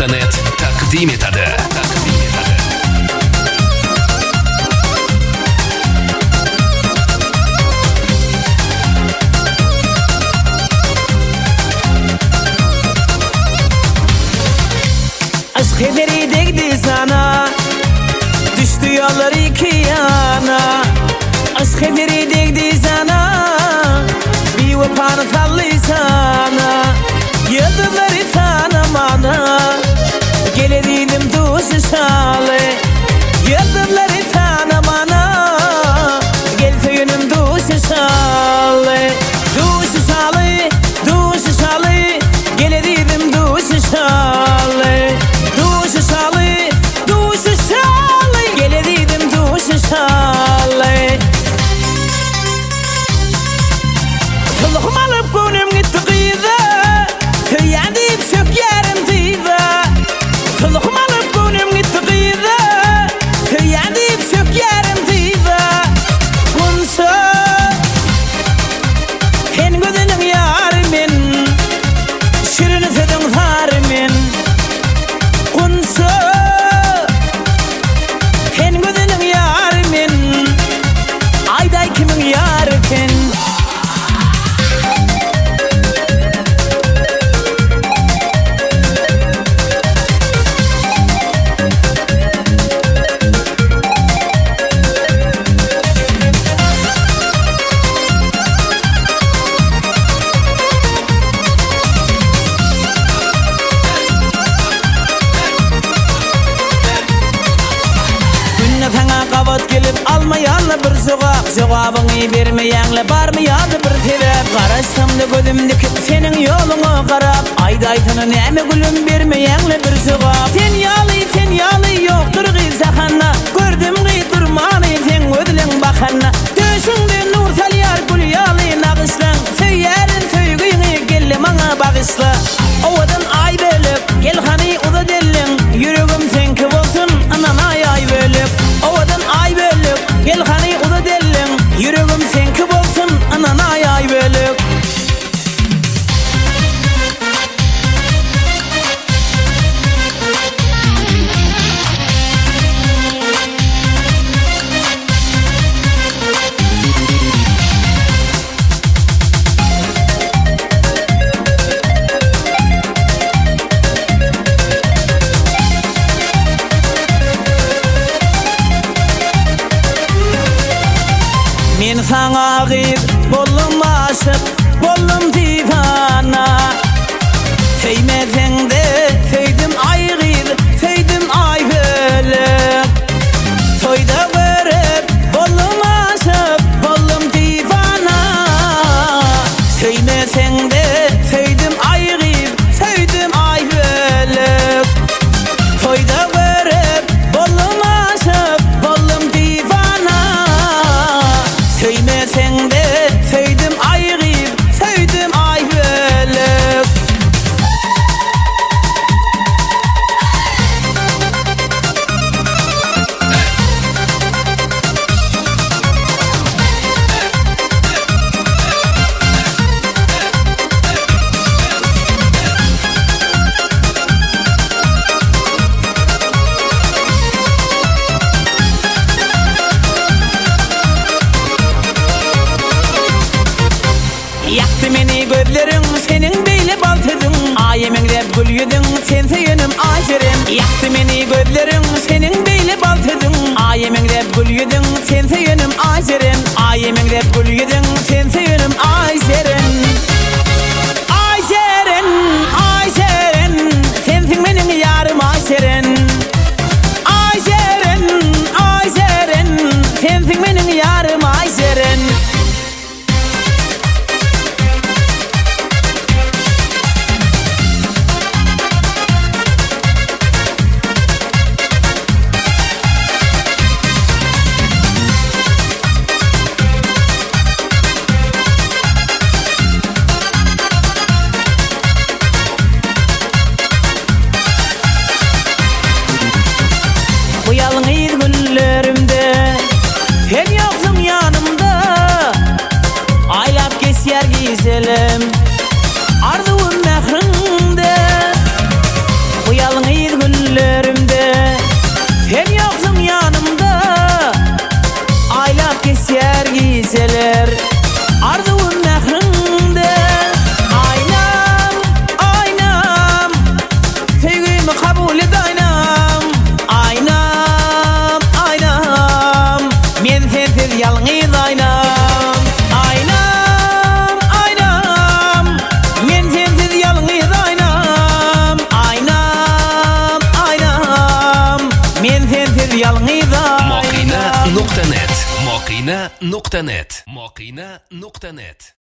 Media.net taqdim etadi. Aşk hederi değdi sana, düştü yollar iki yana. Aşk hederi değdi sana, bir vapanı tallı sana. Yıldızları tanımana, gelirdim duşu salı. Yıldızları tanımana, gel söyünüm duşu salı. Duşu salı, duşu salı, gelirdim duşu salı. Duşu salı, duşu salı, gelirdim duşu salı. Suluğum alıp gönlüm gitti kıyıda, kıyadip sök yerim tıyda. Suluğum alıp gönlüm gitti kıyıda, kıyadip sök yerim tıyda. Kunsa sen gözünün yarimin, şirin sedin zarimin. Kunsa sen gözünün yarimin, ayday kimin yarikin. Sana kavat gelip almayanla bir sokak, cevabını vermeyenle barmayanla bir terap. Karıştım da gözümdeki senin yolunu karab, aydaytını neme gülüm vermeyenle bir sokak. Sen yalı yoktur gıysakanna, gördüm gıydurmanı sen ödülün bakanna. Döşünde nur talyar gül yalı nağıslan, söylerin söygüyünü gelle bana bağışla. Ovadan ay bölüp gel hani uda dellin, yüreğim senki olsun anana ay bölüp. Ovadan ay bölüp gel hani uda dellin, yüreğim senki olsun anana ay bölüp. Men sana gıyır, bollum aşık, bollum divana. Seymesen de söydim ay gıyır, söydim ay bölüp. Toyda görüp, bollum aşık, bollum divana. Seymesen de söydim ay gıyır, söydim ay bölüp. Toyda görüp, bollum aşık, bollum divana. Söymesen de söydim ay gıyır, söydim ay bölüp. Yaktı meni gözlerin senin beyle baltedin, ayemengrep gül yüdün sen söyünüm aşırım. Yaktı meni gözlerin senin beyle baltedin, ayemengrep gül yüdün sen söyünüm aşırım. Ayemengrep gül yüdün sen söyünüm aşırım. Aşırım, aşırım, sensin benim yarım aşırım. Aşırım, aşırım, sensin benim yarım aşırım. sensiz yalnız aynam. Aynam, aynam, men sensiz yalnız aynam. Aynam, aynam, men sensiz yalnız aynam. Moqina.net Moqina.net